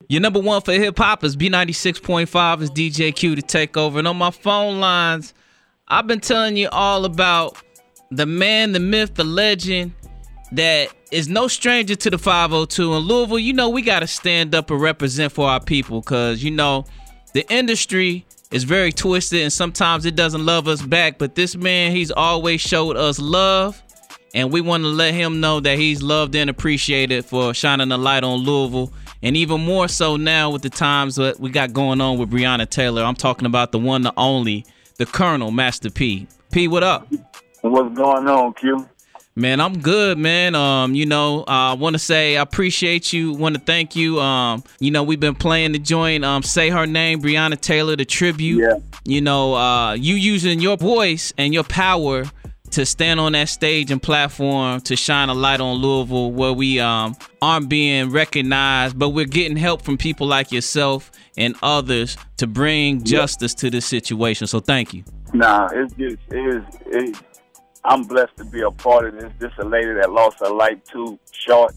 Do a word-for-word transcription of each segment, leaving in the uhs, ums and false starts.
Your number one for hip hop is B ninety-six point five is D J Q to take over. And on my phone lines, I've been telling you all about the man, the myth, the legend that is no stranger to the five oh two. In Louisville, you know, we got to stand up and represent for our people because, you know, the industry is very twisted and sometimes it doesn't love us back. But this man, he's always showed us love. And we want to let him know that he's loved and appreciated for shining a light on Louisville. And even more so now with the times that we got going on with Breonna Taylor. I'm talking about the one, the only, the Colonel, Master P. P, what up? What's going on, Q? Man, I'm good, man. Um, you know, I uh, want to say I appreciate you. Want to thank you. Um, you know, we've been playing the joint. Um, Say Her Name, Breonna Taylor, the tribute. Yeah. You know, uh, you using your voice and your power to stand on that stage and platform to shine a light on Louisville where we um, aren't being recognized, but we're getting help from people like yourself and others to bring justice to this situation. So thank you. Nah, it's just, it is, it, I'm blessed to be a part of this. This is a lady that lost her life too short.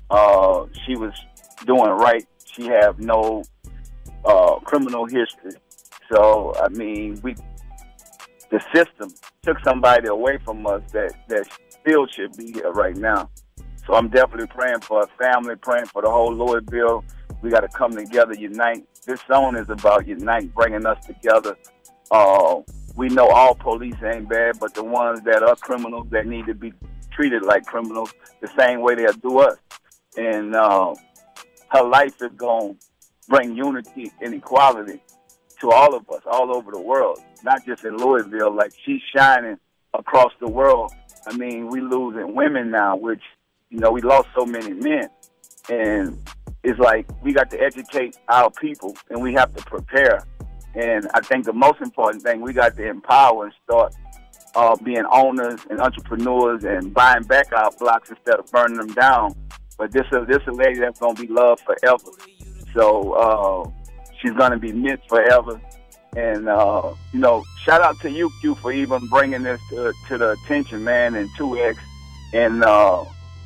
Uh, she was doing right. She have no uh, criminal history. So, I mean, we the system took somebody away from us that, that still should be here right now. So I'm definitely praying for her family, praying for the whole Louisville. We got to come together, unite. This song is about unite, bringing us together. Uh, we know all police ain't bad, but the ones that are criminals that need to be treated like criminals the same way they'll do us. And uh, her life is going to bring unity and equality to all of us, all over the world, not just in Louisville. Like, she's shining across the world. I mean, we losing women now, which, you know, we lost so many men. And it's like we got to educate our people, and we have to prepare. And I think the most important thing, we got to empower and start uh, being owners and entrepreneurs and buying back our blocks instead of burning them down. But this is, this is a lady that's going to be loved forever. So uh, she's going to be missed forever. And, uh, you know, shout out to you, Q, for even bringing this to, to the attention, man, and two X and uh,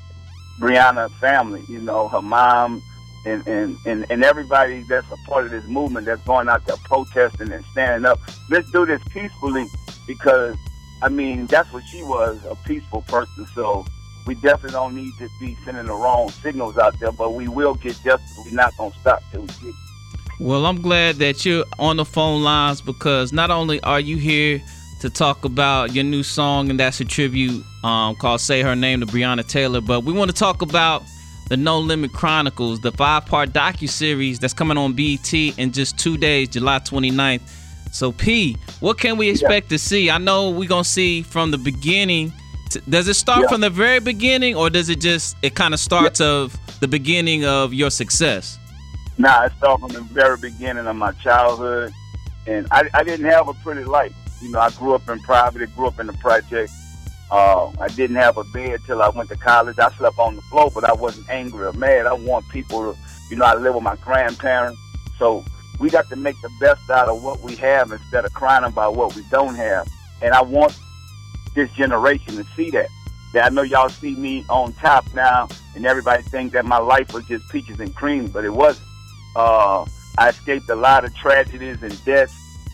Breonna family, you know, her mom, And, and, and, and everybody that's a part of this movement that's going out there protesting and standing up. Let's do this peacefully because, I mean, that's what she was, a peaceful person. So we definitely don't need to be sending the wrong signals out there, but we will get justice. We're not going to stop till we get it. Well, I'm glad that you're on the phone lines because not only are you here to talk about your new song, and that's a tribute um, called Say Her Name to Breonna Taylor, but we want to talk about the No Limit Chronicles, the five-part docuseries that's coming on B E T in just two days, July twenty-ninth. So, P, what can we expect yeah. to see? I know we're going to see from the beginning. To, does it start yeah. from the very beginning, or does it just, it kind of starts yeah. of the beginning of your success? Nah, it starts from the very beginning of my childhood. And I, I didn't have a pretty life. You know, I grew up in private. I grew up in the project. Uh, I didn't have a bed till I went to college. I slept on the floor, but I wasn't angry or mad. I want people to, you know, I live with my grandparents. So we got to make the best out of what we have instead of crying about what we don't have. And I want this generation to see that. That I know y'all see me on top now, and everybody think that my life was just peaches and cream, but it wasn't. Uh, I escaped a lot of tragedies and deaths.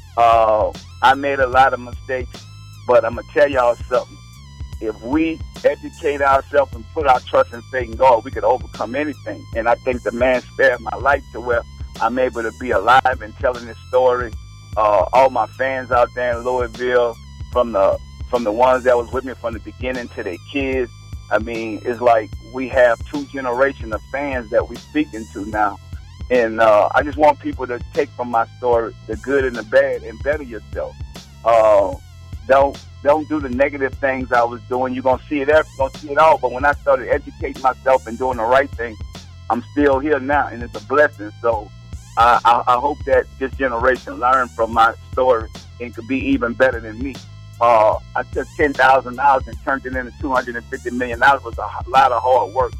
Uh, I made a lot of mistakes, but I'm going to tell y'all something. If we educate ourselves and put our trust in faith in God, we could overcome anything. And I think the man spared my life to where I'm able to be alive and telling this story. Uh, all my fans out there in Louisville, from the from the ones that was with me from the beginning to their kids, I mean, it's like we have two generations of fans that we're speaking to now. And uh, I just want people to take from my story the good and the bad and better yourself. Uh, don't don't do the negative things I was doing. You're gonna see it every, gonna see it all. But when I started educating myself and doing the right thing, I'm still here now, and it's a blessing. So I, I, I hope that this generation learn from my story and could be even better than me. Uh, I took ten thousand dollars and turned it into two hundred fifty million dollars. It was a lot of hard work.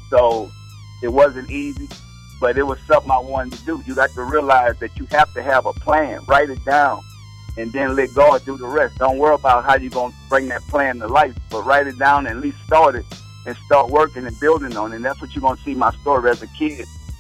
So it wasn't easy, but it was something I wanted to do. You got to realize that you have to have a plan. Write it down, and then let God do the rest. Don't worry about how you're going to bring that plan to life, but write it down and at least start it and start working and building on it. And that's what you're going to see my story as a kid.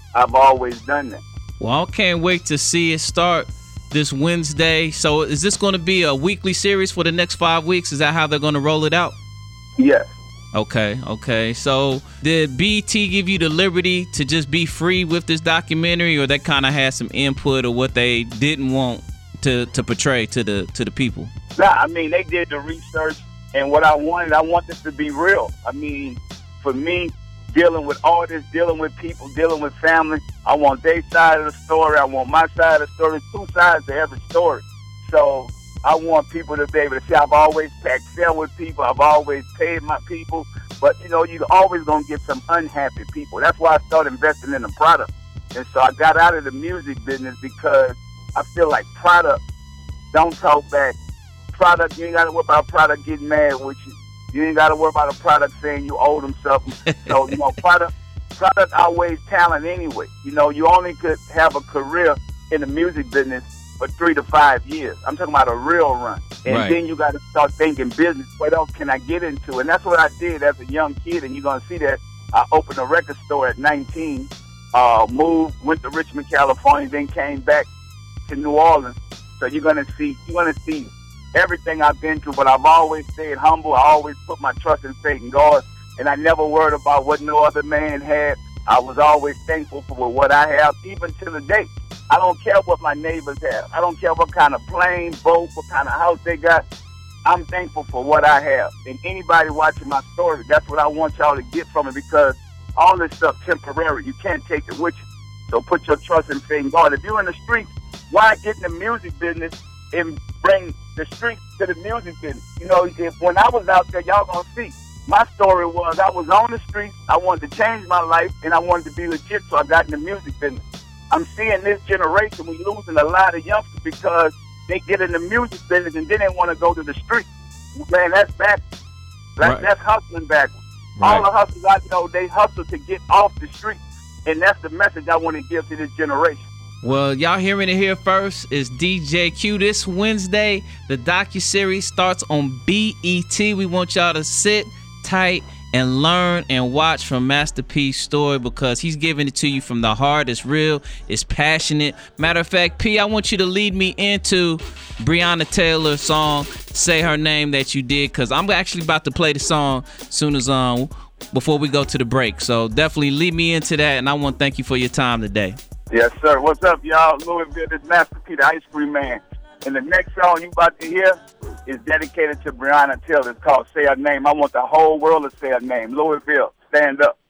I've always done that. Well, I can't wait to see it start this Wednesday. So is this going to be a weekly series for the next five weeks? Is that how they're going to roll it out? Yes. Okay, okay. So did B E T give you the liberty to just be free with this documentary, or they kind of had some input or what they didn't want to, to portray to the to the people? Nah, I mean, they did the research, and what I wanted, I want this to be real. I mean, for me, dealing with artists, dealing with people, dealing with family, I want their side of the story. I want my side of the story. Two sides to every story. So I want people to be able to see I've always packed fair with people. I've always paid my people. But, you know, you're always going to get some unhappy people. That's why I started investing in the product. And so I got out of the music business because I feel like product don't talk back. Product, you ain't got to worry about product getting mad with you. You ain't got to worry about a product saying you owe them something. So, you know, product product outweighs talent anyway. You know, you only could have a career in the music business for three to five years. I'm talking about a real run. And right. Then you got to start thinking business. What else can I get into? And that's what I did as a young kid. And you're going to see that I opened a record store at nineteen, uh, moved, went to Richmond, California, then came back to New Orleans. So you're going to see, you're going to see everything I've been through, but I've always stayed humble. I always put my trust and faith in God, and I never worried about what no other man had. I was always thankful for what I have, even to the day. I don't care what my neighbors have. I don't care what kind of plane, boat, what kind of house they got. I'm thankful for what I have. And anybody watching my story, that's what I want y'all to get from it, because all this stuff temporary. You can't take it with you. So put your trust and faith in God. If you're in the streets, why get in the music business and bring the streets to the music business? You know, if when I was out there, y'all gonna see. My story was I was on the streets, I wanted to change my life, and I wanted to be legit, so I got in the music business. I'm seeing this generation, we losing a lot of youngsters because they get in the music business and then they want to go to the streets. Man, that's backwards. That's, right. that's hustling backwards. Right. All the hustlers I know, they hustle to get off the streets, and that's the message I want to give to this generation. Well, y'all hearing it here first is D J Q. This Wednesday, the docuseries starts on B E T. We want y'all to sit tight and learn and watch from Master P's story, because he's giving it to you from the heart. It's real. It's passionate. Matter of fact, P, I want you to lead me into Breonna Taylor's song, Say Her Name, that you did, because I'm actually about to play the song soon as um before we go to the break. So definitely lead me into that, and I want to thank you for your time today. Yes, sir. What's up, y'all? Louisville, this Master P, the Ice Cream Man. And the next song you about to hear is dedicated to Breonna Taylor. It's called Say Her Name. I want the whole world to say her name. Louisville, stand up.